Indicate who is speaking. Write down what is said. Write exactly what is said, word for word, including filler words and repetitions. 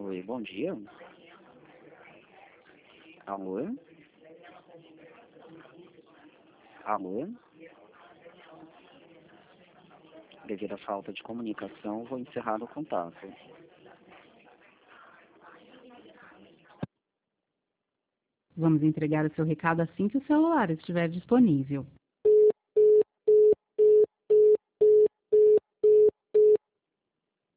Speaker 1: Oi, bom dia. Alô? Alô? Devido à falta de comunicação, vou encerrar o contato.
Speaker 2: Vamos entregar o seu recado assim que o celular estiver disponível.